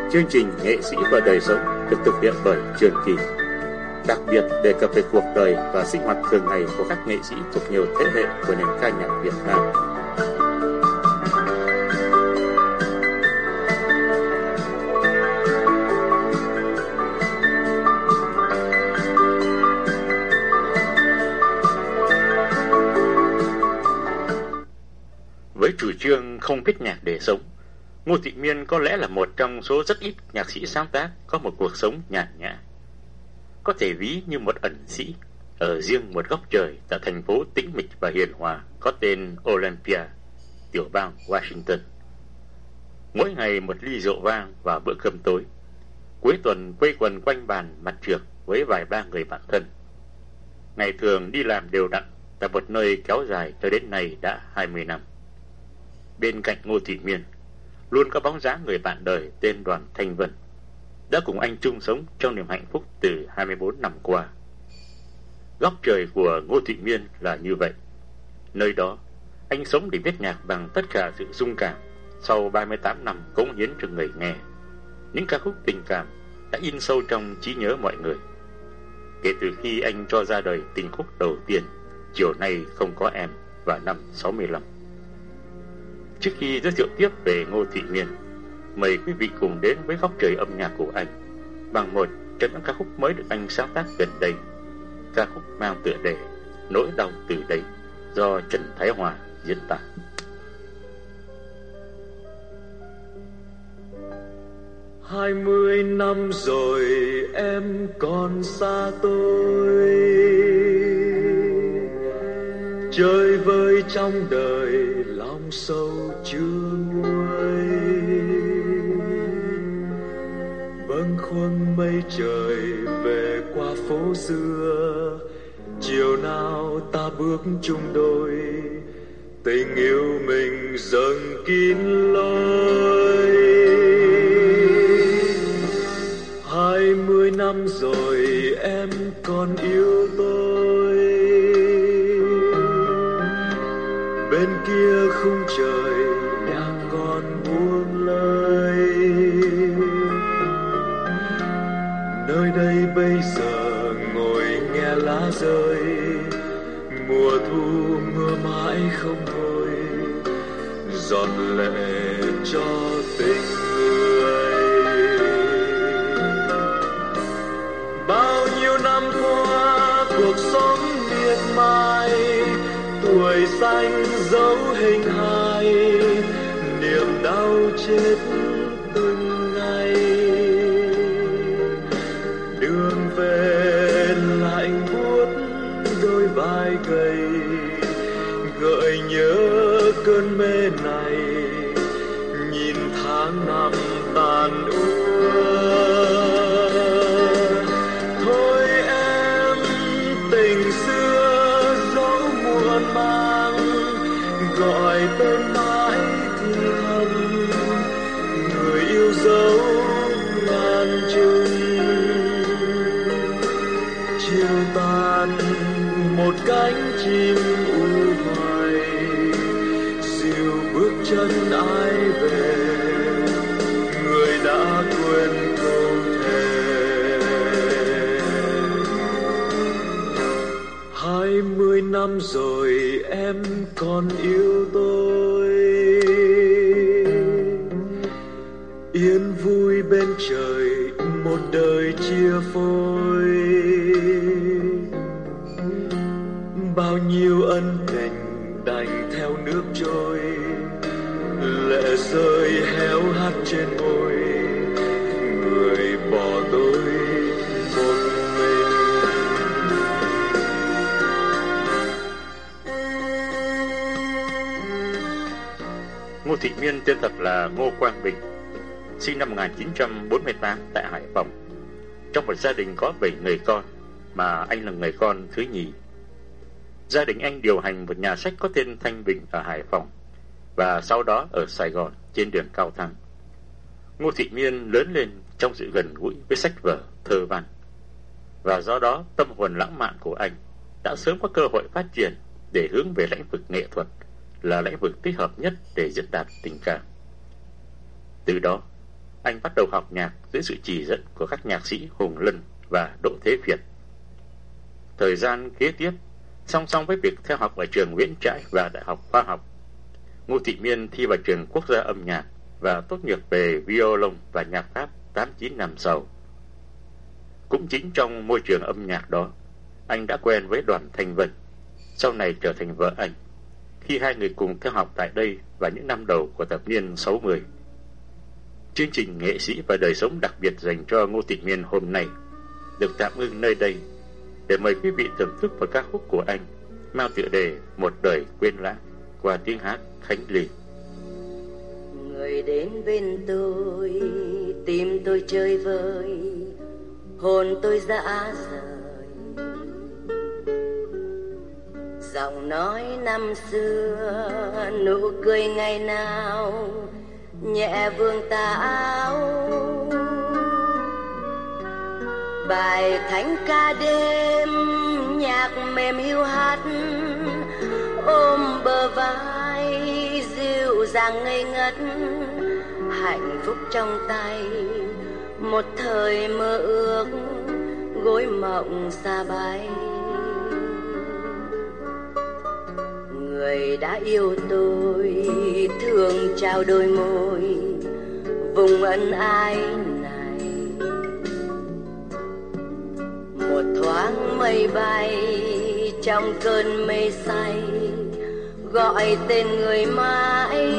Chương trình Nghệ sĩ và đời sống được thực hiện bởi Trường Kỳ, đặc biệt đề cập về cuộc đời và sinh hoạt thường ngày của các nghệ sĩ thuộc nhiều thế hệ của nền ca nhạc Việt Nam. Với chủ trương không viết nhạc để sống, Ngô Thị Miên có lẽ là một trong số rất ít nhạc sĩ sáng tác có một cuộc sống nhàn nhã. Có thể ví như một ẩn sĩ ở riêng một góc trời tại thành phố tĩnh mịch và hiền hòa có tên Olympia, tiểu bang Washington. Mỗi ngày một ly rượu vang và bữa cơm tối. Cuối tuần quây quần quanh bàn mặt trược với vài ba người bạn thân. Ngày thường đi làm đều đặn tại một nơi kéo dài cho đến nay đã 20 năm. Bên cạnh Ngô Thị Miên luôn có bóng dáng người bạn đời tên Đoàn Thanh Vân, đã cùng anh chung sống trong niềm hạnh phúc từ 24 năm qua. Góc trời của Ngô Thị Miên là như vậy. Nơi đó, anh sống để viết nhạc bằng tất cả sự dung cảm. Sau 38 năm cống hiến cho người nghe, những ca khúc tình cảm đã in sâu trong trí nhớ mọi người. Kể từ khi anh cho ra đời tình khúc đầu tiên, Chiều Nay Không Có Em, vào năm 65. Trước khi giới thiệu tiếp về Ngô Thị Miên, mời quý vị cùng đến với góc trời âm nhạc của anh bằng một trong những ca khúc mới được anh sáng tác gần đây. Ca khúc mang tựa đề Nỗi Đau Từ Đây do Trần Thái Hòa diễn tả. 20 năm rồi em còn xa tôi, chơi vơi trong đời lòng sâu chưa nguôi. Bâng khuâng mây trời về qua phố xưa, chiều nào ta bước chung đôi, tình yêu mình dâng kín lối. 20 năm rồi em còn yêu tôi, bên kia khung trời nhạc còn buông lời. Nơi đây bây giờ ngồi nghe lá rơi, mùa thu mưa mãi không thôi, giọt lệ cho tình người. Bao nhiêu năm qua cuộc sống miệt mài, tuổi xanh dấu hình hài, niềm đau chết từng ngày. Đường về lạnh buốt đôi vai gầy, gợi nhớ cơn mê này, nhìn tháng năm tàn úa. Thôi em tình xưa dẫu muộn màng, gọi tên mãi thì thầm, người yêu dấu ngàn chừng. Chiều tàn một cánh chim u hoài, dìu bước chân ai về, người đã quên câu thề. 20 năm rồi em còn yêu tôi, yên vui bên trời một đời chia phôi. Bao nhiêu ân tình đành theo nước trôi, lệ rơi héo hắt trên môi, người bỏ tôi một mình. Ngô Thị Miên tên thật là Ngô Quang Bình, sinh năm 1948 tại Hải Phòng, trong một gia đình có 7 người con, mà anh là người con thứ nhì. Gia đình anh điều hành một nhà sách có tên Thanh Bình ở Hải Phòng, và sau đó ở Sài Gòn trên đường Cao Thắng. Ngô Thị Miên lớn lên trong sự gần gũi với sách vở, thơ văn, và do đó tâm hồn lãng mạn của anh đã sớm có cơ hội phát triển để hướng về lĩnh vực nghệ thuật, là lĩnh vực thích hợp nhất để diễn đạt tình cảm. Từ đó, anh bắt đầu học nhạc dưới sự chỉ dẫn của các nhạc sĩ Hùng Lân và Đỗ Thế Việt. Thời gian kế tiếp, song song với việc theo học ở trường Nguyễn Trãi và Đại học Khoa học, Ngô Thị Miên thi vào trường Quốc gia âm nhạc và tốt nghiệp về violon và nhạc Pháp 8-9 năm sau. Cũng chính trong môi trường âm nhạc đó, anh đã quen với Đoàn Thanh Vân, sau này trở thành vợ anh, khi hai người cùng theo học tại đây vào những năm đầu của thập niên 60. Chương trình nghệ sĩ và đời sống đặc biệt dành cho Ngô Thị Miên hôm nay được tạm ngưng nơi đây để mời quý vị thưởng thức một ca khúc của anh mang tựa đề Một đời quên lãng qua tiếng hát Khánh Ly. Người đến bên tôi tìm tôi chơi vơi, hồn tôi dã rời. Giọng nói năm xưa, nụ cười ngày nào nhẹ vương tà áo. Bài thánh ca đêm, nhạc mềm hiu hắt ôm bờ vai, dịu dàng ngây ngất. Hạnh phúc trong tay, một thời mơ ước, gối mộng xa bay. Người đã yêu tôi thường trao đôi môi, vùng ân ái này. Một thoáng mây bay trong cơn mê say, gọi tên người mãi.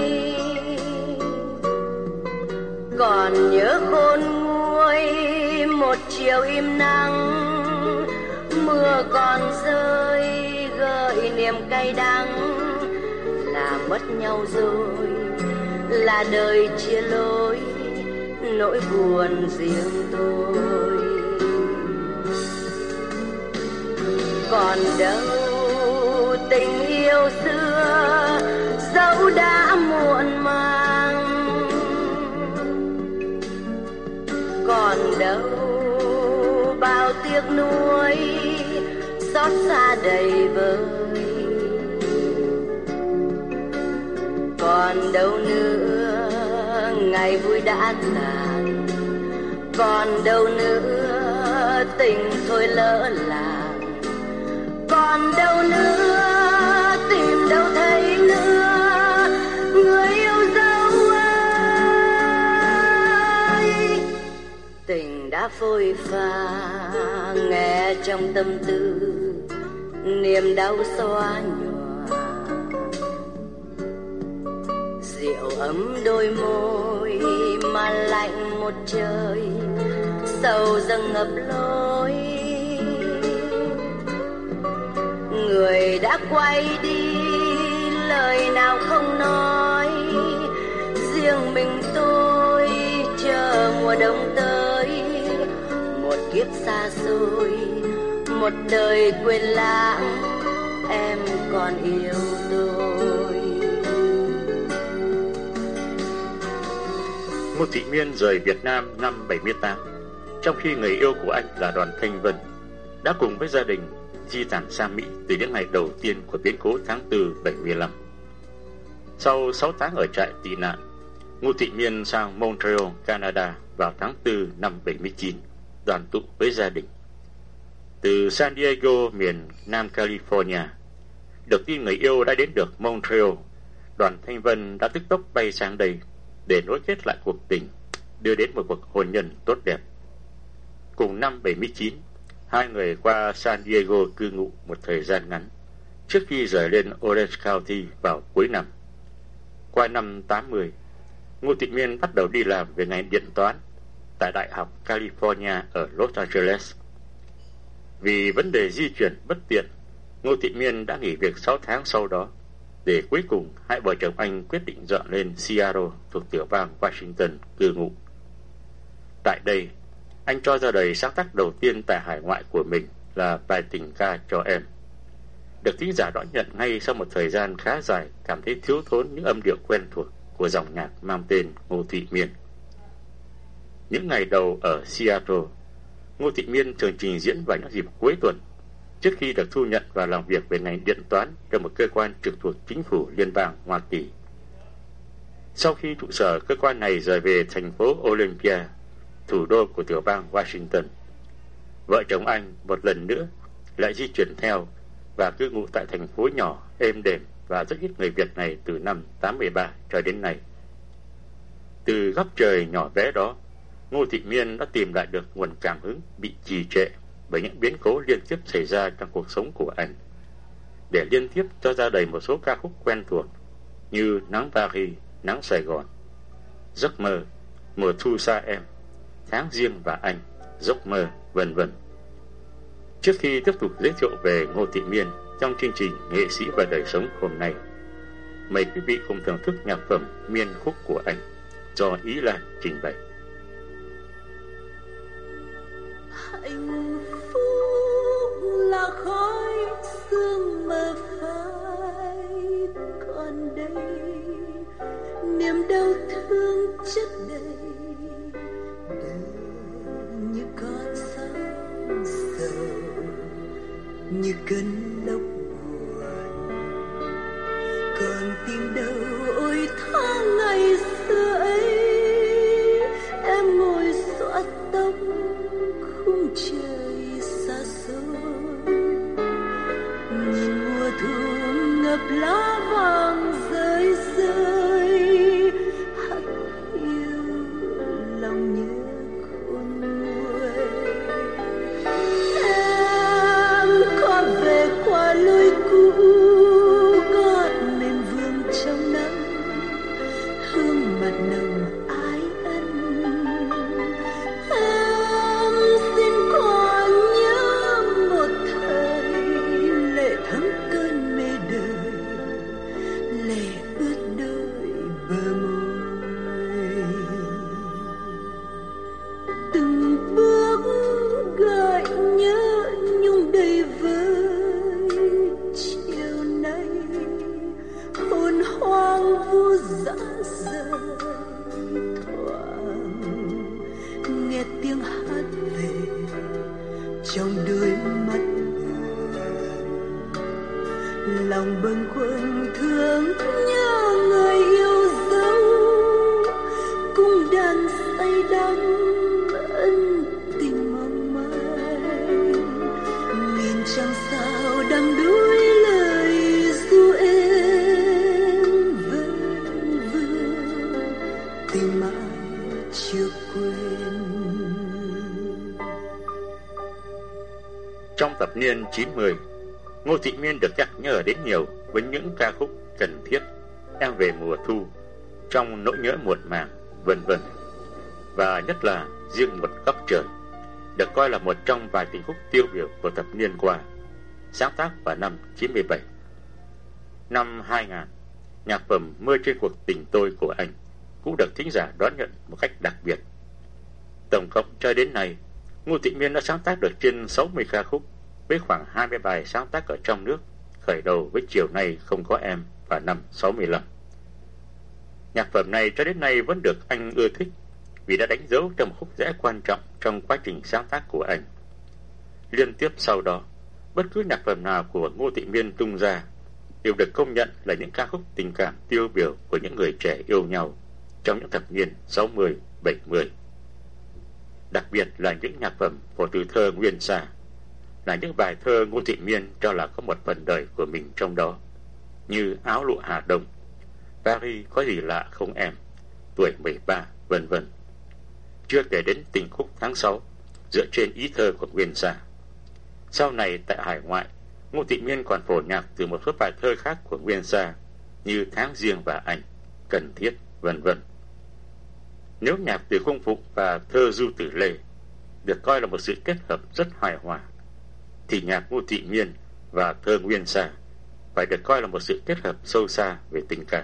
Còn nhớ khôn nguôi một chiều im nắng, mưa còn rơi gợi niềm cay đắng. Là mất nhau rồi, là đời chia lối, nỗi buồn riêng tôi. Còn đâu tình yêu xưa, dẫu đã muộn màng. Còn đâu bao tiếc nuối, xót xa đầy vơi. Còn đâu nữa ngày vui đã tàn, còn đâu nữa tình thôi lỡ làng. Còn đâu nữa tìm đâu thấy nữa người yêu dấu ơi. Tình đã phôi pha nghe trong tâm tư, niềm đau xóa nhòa. Rượu ấm đôi môi mà lạnh một trời, sầu dâng ngập lối. Người đã quay đi, lời nào không nói. Riêng mình tôi chờ mùa đông tới. Một kiếp xa xôi, một đời quên lãng, em còn yêu tôi. Ngô Thị Miên rời Việt Nam năm 78, trong khi người yêu của anh là Đoàn Thanh Vân đã cùng với gia đình di tản sang Mỹ từ những ngày đầu tiên của biến cố tháng 4 75. Sau 6 tháng ở trại tị nạn, Ngô Thị Miên sang Montreal, Canada vào tháng 4 năm 79, đoàn tụ với gia đình. Từ San Diego, miền Nam California, được tin người yêu đã đến được Montreal, Đoàn Thanh Vân đã tức tốc bay sang đây để nối kết lại cuộc tình, đưa đến một cuộc hôn nhân tốt đẹp. Cùng năm 79, hai người qua San Diego cư ngụ một thời gian ngắn trước khi rời lên Orange County vào cuối năm. Qua năm 80, Ngô Thị Miên bắt đầu đi làm về ngành điện toán tại Đại học California ở Los Angeles. Vì vấn đề di chuyển bất tiện, Ngô Thị Miên đã nghỉ việc 6 tháng sau đó, để cuối cùng hai vợ chồng anh quyết định dọn lên Seattle thuộc tiểu bang Washington cư ngụ. Tại đây, anh cho ra đời sáng tác đầu tiên tại hải ngoại của mình là bài tình ca cho em, được thính giả đón nhận ngay sau một thời gian khá dài cảm thấy thiếu thốn những âm điệu quen thuộc của dòng nhạc mang tên Ngô Thị Miên. Những ngày đầu ở Seattle, Ngô Thị Miên thường trình diễn vào những dịp cuối tuần trước khi được thu nhận và làm việc về ngành điện toán cho một cơ quan trực thuộc chính phủ liên bang Hoa Kỳ. Sau khi trụ sở cơ quan này rời về thành phố Olympia, thủ đô của tiểu bang Washington, vợ chồng anh một lần nữa lại di chuyển theo và cư ngụ tại thành phố nhỏ, êm đềm và rất ít người Việt này từ năm 83 cho đến nay. Từ góc trời nhỏ bé đó, Ngô Thị Miên đã tìm lại được nguồn cảm hứng bị trì trệ bởi những biến cố liên tiếp xảy ra trong cuộc sống của anh, để liên tiếp cho ra đầy một số ca khúc quen thuộc như Nắng Paris, Nắng Sài Gòn, Giấc mơ, Mùa thu xa em, Tháng riêng và anh, Giấc mơ, vân vân. Trước khi tiếp tục giới thiệu về Ngô Thị Miên trong chương trình Nghệ sĩ và đời sống hôm nay, mời quý vị cùng thưởng thức nhạc phẩm Miên khúc của anh do Ý Lan trình bày. Hạnh phúc là khói sương mờ phai, còn đây niềm đau thương chất đầy, đời như con sóng sầu, như cơn lốc buồn. Còn tìm đâu ôi tháng ngày xưa ấy, em ngồi xõa tóc khung trời xa xôi, nhìn mùa thu ngập lá vàng rơi rơi, hắt hiu lòng nhớ khôn nguôi. Em có về qua lối cũ, gót mềm vương trong nắng, hương mặt nồng ái ân. Em xin còn nhớ một thời lệ thấm cơn mê đời, lệ ướt đôi bờ môi. Từng bước gợi nhớ nhung đầy vơi, chiều nay hồn hoang vu dã rời, thoảng nghe tiếng hát về trong đôi mắt buồn. Lòng bâng khuâng thương nhớ người yêu dấu, cũng đang say đắm ân tình mong manh. Nghìn trăng sao đắm đuối lời ru êm vẫn vương, tình mãi chưa quên. Trong thập niên 90, Ngô Thị Miên được nhắc nhở đến nhiều với những ca khúc Cần thiết, Em về mùa thu, Trong nỗi nhớ muộn màng, vân vân. Và nhất là Riêng một góc trời, được coi là một trong vài tình khúc tiêu biểu của thập niên qua, sáng tác vào năm 97. Năm 2000, nhạc phẩm Mưa trên cuộc tình tôi của anh cũng được thính giả đón nhận một cách đặc biệt. Tổng cộng cho đến nay, Ngô Thị Miên đã sáng tác được trên 60 ca khúc, với khoảng 20 bài sáng tác ở trong nước, khởi đầu với Chiều nay không có em vào năm 65. Nhạc phẩm này cho đến nay vẫn được anh ưa thích vì đã đánh dấu trong một khúc rẽ quan trọng trong quá trình sáng tác của anh. Liên tiếp sau đó, bất cứ nhạc phẩm nào của Ngô Thị Miên tung ra đều được công nhận là những ca khúc tình cảm tiêu biểu của những người trẻ yêu nhau trong những thập niên 60, 70. Đặc biệt là những nhạc phẩm của từ thơ Nguyên Sa, là những bài thơ Ngô Thị Miên cho là có một phần đời của mình trong đó, như Áo lụa Hà Đông, Paris có gì lạ không em, Tuổi 13, vân vân. Chưa kể đến tình khúc Tháng 6 dựa trên ý thơ của Nguyên Sa. Sau này tại hải ngoại, Ngô Thị Miên còn phổ nhạc từ một số bài thơ khác của Nguyên Sa như Tháng riêng và anh, Cần thiết, vân vân. Nếu nhạc từ Cung Phụng và thơ Du Tử Lê được coi là một sự kết hợp rất hài hòa, thì nhạc Ngô Thị Miên và thơ Nguyên Sa phải được coi là một sự kết hợp sâu xa về tình cảm.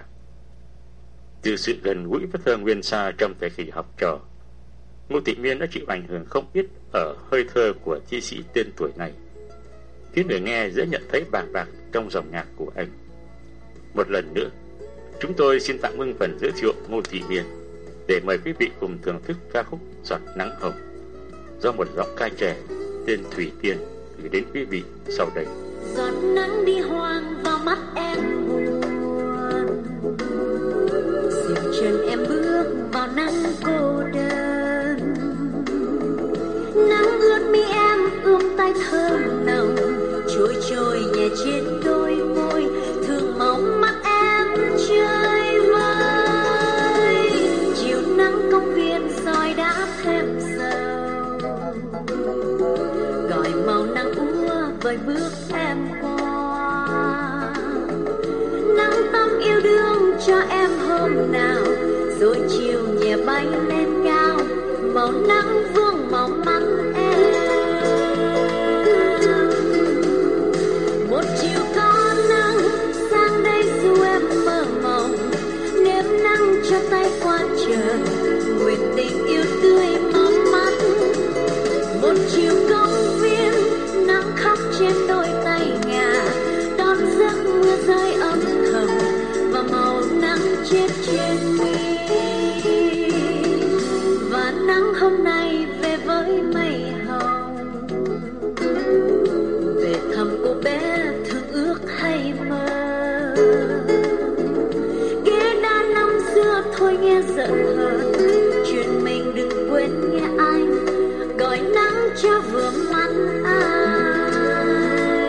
Từ sự gần gũi với thơ Nguyên Sa trong thời kỳ học trò, Ngô Thị Miên đã chịu ảnh hưởng không ít ở hơi thơ của thi sĩ tên tuổi này, khiến người nghe dễ nhận thấy bàng bạc trong dòng nhạc của anh. Một lần nữa, chúng tôi xin tạm ngưng phần giới thiệu Ngô Thị Miên để mời quý vị cùng thưởng thức ca khúc Giọt nắng hồng do một giọng ca trẻ tên Thủy Tiên gửi đến quý vị sau đây. Giọt nắng đi hoang vào mắt em buồn, dịu chân em bước vào nắng cô đơn. Nắng ướt mi em ươm tay thơm nồng, trôi trôi nhẹ trên đôi môi, thương màu mắt em chơi vơi. Chiều nắng công viên soi đã thêm sầu, gọi màu nắng úa vời bước em qua. Nắng tắm yêu đương cho em hôm nào, rồi chiều nhẹ bay lên cao, màu nắng vương màu mắt em. Một chiều có nắng sang đây dù em mơ mộng, nếm nắng cho tay qua trời, nguyện tình yêu tươi mong mắt. Một chiều công viên nắng khóc trên đôi tay ngà, đón giấc mưa rơi âm thầm và màu nắng chết trên mi. Và nắng hôm nay về với mây hồng, về thăm cô bé thương ước hay mơ. Ghế đá năm xưa thôi nghe giận hờn, chuyện mình đừng quên nghe anh gọi nắng cho vừa mắt ai.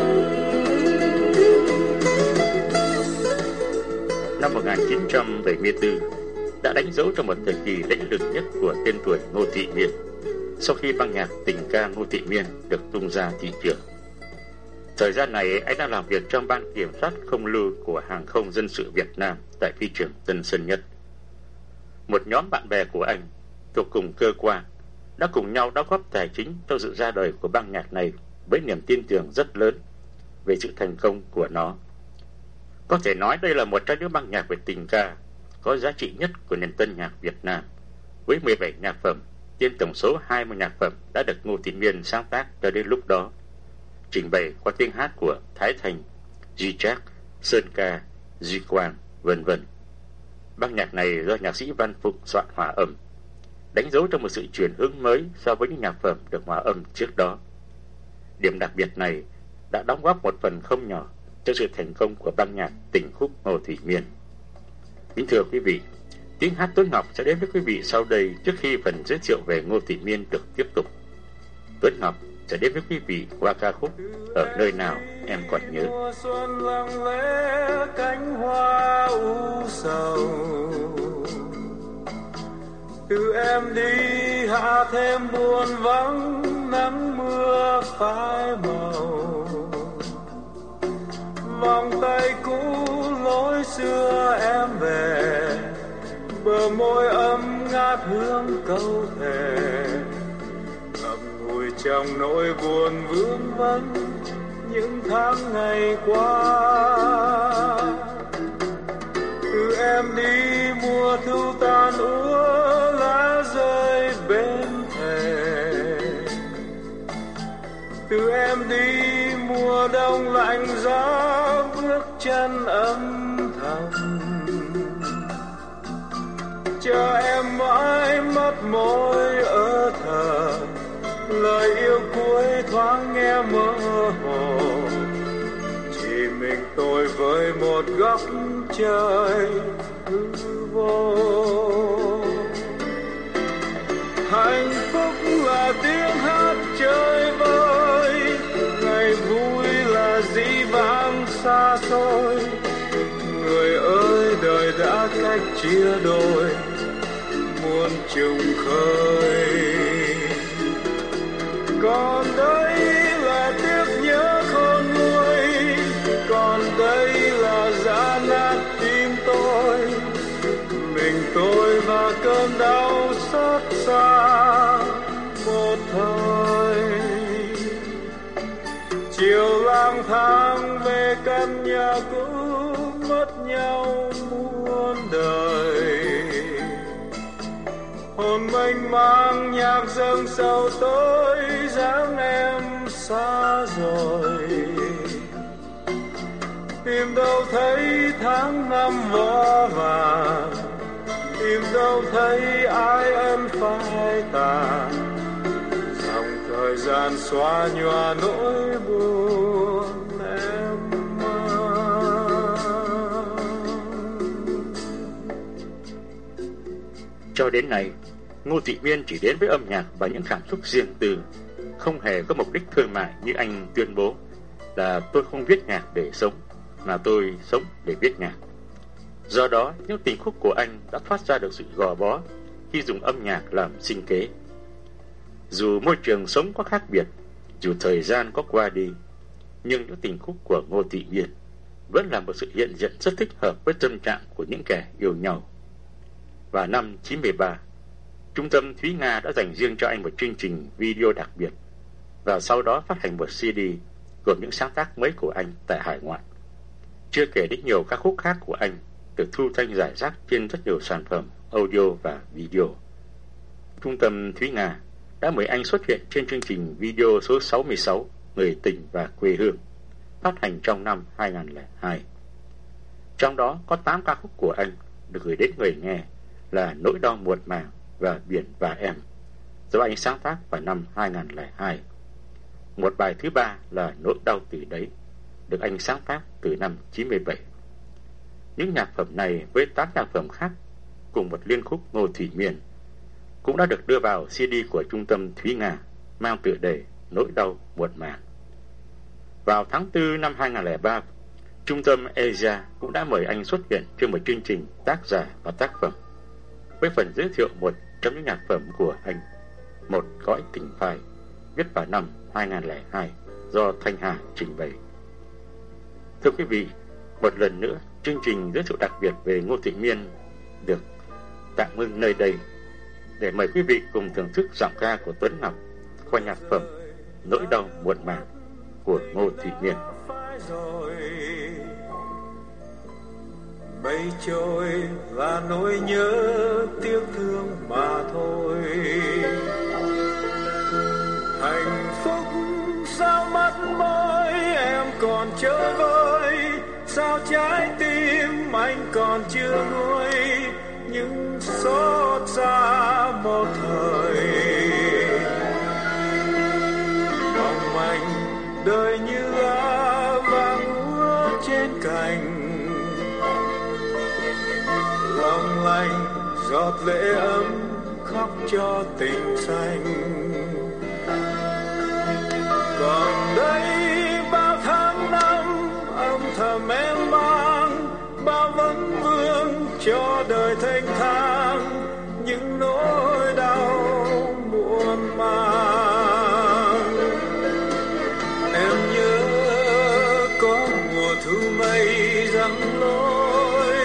Năm 1974 đã đánh dấu trong một thời kỳ lẫy lừng nhất của tên tuổi Ngô Thị Miên sau khi băng nhạc tình ca Ngô Thị Miên được tung ra thị trường. Thời gian này anh đang làm việc trong ban kiểm soát không lưu của Hàng không Dân sự Việt Nam tại phi trường Tân Sơn Nhất. Một nhóm bạn bè của anh thuộc cùng cơ quan đã cùng nhau đóng góp tài chính cho sự ra đời của băng nhạc này với niềm tin tưởng rất lớn về sự thành công của nó. Có thể nói đây là một trong những băng nhạc về tình ca có giá trị nhất của nền tân nhạc Việt Nam, với 17 nhạc phẩm trên tổng số 20 nhạc phẩm đã được Ngô Thị Miên sáng tác cho đến lúc đó, trình bày qua tiếng hát của Thái Thành, Duy Trác, Sơn Ca, Duy Quang, vân vân. Băng nhạc này do nhạc sĩ Văn Phụng soạn hòa âm, đánh dấu trong một sự chuyển hướng mới so với những nhạc phẩm được hòa âm trước đó. Điểm đặc biệt này đã đóng góp một phần không nhỏ cho sự thành công của băng nhạc tình khúc Ngô Thị Miên. Kính thưa quý vị, tiếng hát Tuấn Ngọc sẽ đến với quý vị sau đây trước khi phần giới thiệu về Ngô Thị Miên được tiếp tục. Tuấn Ngọc sẽ đến với quý vị qua ca khúc Ở Nơi Nào Em Còn Nhớ. Mùa xuân lặng lẽ cánh hoa u sầu, từ em đi hạ thêm buồn vắng, nắng mưa phai màu. Vòng tay cũ lối xưa em về, bờ môi ấm ngát hương câu thề, ngậm ngùi trong nỗi buồn vương vấn những tháng ngày qua. Từ em đi mùa thu tàn úa, lá rơi bên thềm. Từ em đi mùa đông lạnh giá, bước chân âm thầm. Chờ em mãi mất môi ở thờ, lời yêu cuối thoáng nghe mơ hồ. Chỉ mình tôi với một góc trời hư vô. Hạnh phúc là tiếng hát chơi vơi, ngày vui là dĩ vãng xa xôi. Người ơi đời đã cách chia đôi, muôn trùng khơi. Còn đây là tiếc nhớ khôn nguôi, còn đây là giá nát tim tôi. Mình tôi và cơn đau xót xa một thời. Chiều lang thang về căn nhà cũ, mất nhau muôn đời. Hồn mênh mang nhạc dâng sầu tối, dáng em xa rồi. Tìm đâu thấy tháng năm vó vàng, tìm đâu thấy ai ân phai tàn. Dòng thời gian xóa nhòa nỗi buồn em mang. Cho đến nay, Ngô Thị Miên chỉ đến với âm nhạc và những cảm xúc riêng tư, không hề có mục đích thương mại như anh tuyên bố là tôi không viết nhạc để sống, mà tôi sống để viết nhạc. Do đó, những tình khúc của anh đã thoát ra được sự gò bó khi dùng âm nhạc làm sinh kế. Dù môi trường sống có khác biệt, dù thời gian có qua đi, nhưng những tình khúc của Ngô Thị Miên vẫn là một sự hiện diện rất thích hợp với tâm trạng của những kẻ yêu nhau. Và năm 93, Trung tâm Thúy Nga đã dành riêng cho anh một chương trình video đặc biệt, và sau đó phát hành một CD gồm những sáng tác mới của anh tại hải ngoại. Chưa kể đến nhiều ca khúc khác của anh được thu thanh rải rác trên rất nhiều sản phẩm audio và video. Trung tâm Thúy Nga đã mời anh xuất hiện trên chương trình video số 66 Người tình và quê hương, phát hành trong năm 2002. Trong đó có 8 ca khúc của anh được gửi đến người nghe là Nỗi đau muộn màng và Biển và em, do anh sáng tác vào năm 2002. Một bài thứ ba là Nỗi đau từ đấy, được anh sáng tác từ năm 97. Những nhạc phẩm này với 8 nhạc phẩm khác cùng một liên khúc Ngô Thị Miên cũng đã được đưa vào CD của Trung tâm Thúy Nga mang tựa đề Nỗi đau muộn màng. Vào tháng 4 năm 2003, Trung tâm Asia cũng đã mời anh xuất hiện trên một chương trình tác giả và tác phẩm, với phần giới thiệu một trong những nhạc phẩm của anh, Một cõi tình phai, viết vào năm 2002 do Thanh Hà trình bày. Thưa quý vị, một lần nữa, chương trình giới thiệu đặc biệt về Ngô Thị Miên được tạm ngưng nơi đây để mời quý vị cùng thưởng thức giọng ca của Tuấn Ngọc qua nhạc phẩm Nỗi đau muộn màng của Ngô Thị Miên. Mây trôi là nỗi nhớ tiếc thương mà thôi. Hạnh phúc sao mắt môi em còn chơi vơi, sao trái tim anh còn chưa nguôi những xót xa một thời. Mong manh đời như lá vàng úa trên cành, lòng lành giọt lệ ấm khóc cho tình xanh. Còn đây bao tháng năm âm thầm em mang, bao vấn vương cho đời thênh thang những nỗi đau muộn màng. Em nhớ có mùa thu mây răng lối,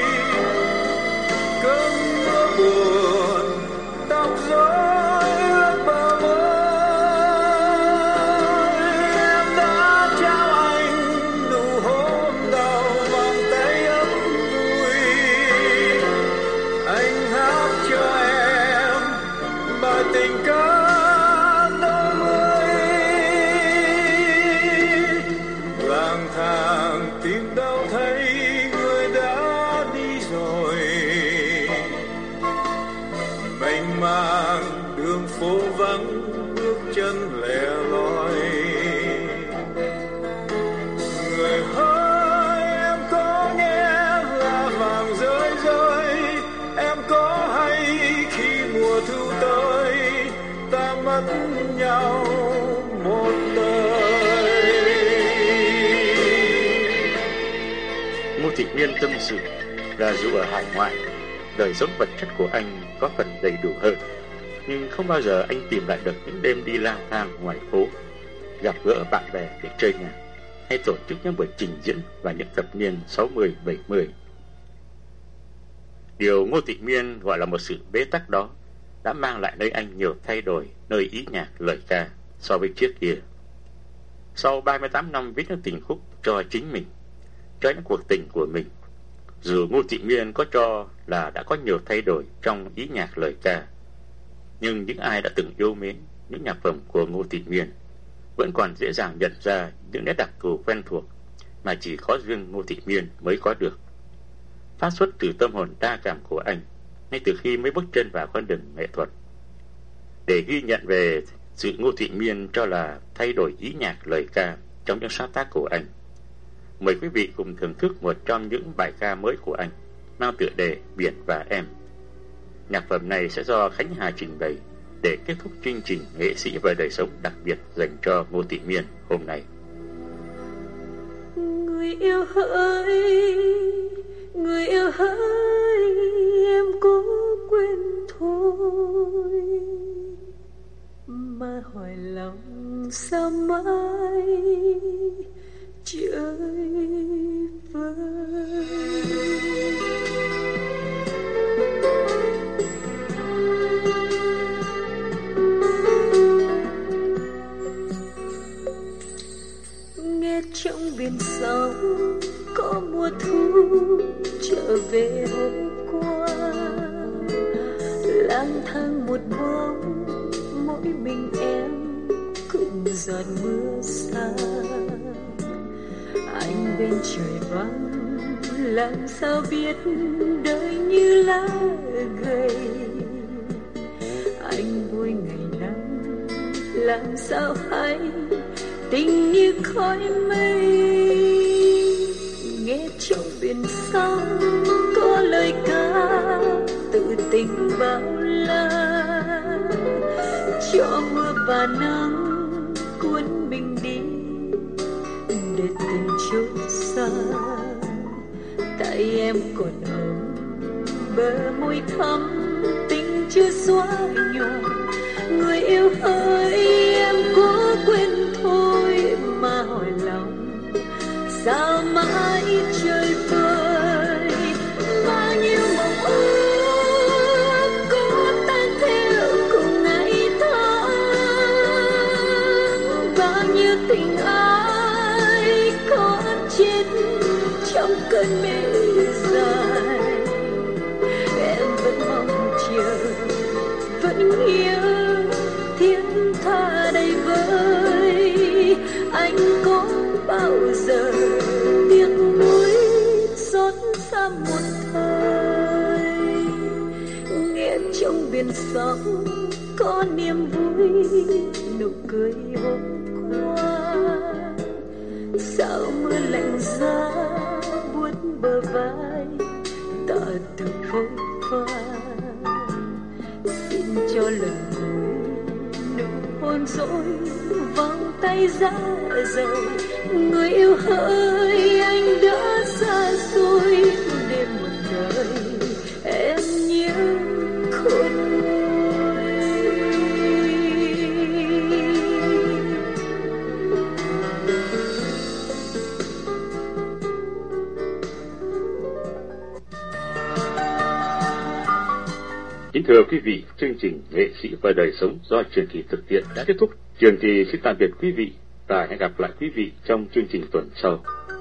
cơn mưa buồn tóc rối ướt bờ môi. Em đã trao anh nụ hôn đầu vòng tay ấm vui, anh hát cho em bài tình ca đôi mươi. Lang thang tìm đâu thấy người đã đi rồi, mênh mang đường phố vắng bước chân lẻ loi. Người hỡi em có nghe là vàng rơi rơi, em có hay khi mùa thu tới ta mất nhau một đời. Ngô Thị Miên tâm sự là dù ở hải ngoại, đời sống vật chất của anh có phần đầy đủ hơn, nhưng không bao giờ anh tìm lại được những đêm đi lang thang ngoài phố, gặp gỡ bạn bè để chơi nhạc, hay tổ chức những buổi trình diễn vào những thập niên 60-70. Điều Ngô Thị Miên gọi là một sự bế tắc đó đã mang lại nơi anh nhiều thay đổi nơi ý nhạc lời ca so với trước kia. Sau 38 năm viết những tình khúc cho chính mình, cho những cuộc tình của mình, dù Ngô Thị Miên có cho là đã có nhiều thay đổi trong ý nhạc lời ca, nhưng những ai đã từng yêu mến những nhạc phẩm của Ngô Thị Miên vẫn còn dễ dàng nhận ra những nét đặc thù quen thuộc mà chỉ có riêng Ngô Thị Miên mới có được, phát xuất từ tâm hồn đa cảm của anh ngay từ khi mới bước chân vào con đường nghệ thuật. Để ghi nhận về sự Ngô Thị Miên cho là thay đổi ý nhạc lời ca trong những sáng tác của anh, mời quý vị cùng thưởng thức một trong những bài ca mới của anh mang tựa đề Biển và Em. Nhạc phẩm này sẽ do Khánh Hà trình bày để kết thúc chương trình Nghệ sĩ và đời sống đặc biệt dành cho Ngô Thị Miên hôm nay. Người yêu hỡi, em cố quên thôi, mà hỏi lòng sao mãi chơi vơi. Nghe trong biển sóng có mùa thu trở về hôm qua, lang thang một bóng mỗi mình em cùng giọt mưa xa. Anh bên trời vắng làm sao biết đời như lá gầy. Anh vui ngày nắng làm sao hay tình như khói mây. Nghe trong biển sóng có lời ca tự tình bao la, cho mưa và nắng cuốn mình đi để tình trôi xa. Tại em còn ấm bờ môi thắm tình chưa xóa nhòa. Người yêu ơi em cố quên thôi, mà hỏi lòng sao mãi chơi vơi. Bao nhiêu mộng ước có tan theo cùng ngày tháng, bao nhiêu tình ai có chết trong cơn mê dài. Em vẫn mong chờ, vẫn yêu thiên tha đầy vơi. Anh có bao giờ tiếc nuối xót xa một thời. Nghe trong biển sóng có niềm vui nụ cười hôm qua. Sao mưa lạnh giá buốt bờ vai tỏ từ hôm qua. Xin cho lần cuối nụ hôn dỗi vòng tay giá rời. Người yêu hỡi anh đã xa xôi để một đời em nhớ khôn nguôi. Kính thưa quý vị, chương trình Nghệ sĩ và đời sống do Trường Kỳ thực hiện đã kết thúc. Trường Kỳ xin tạm biệt quý vị và hẹn gặp lại quý vị trong chương trình tuần sau.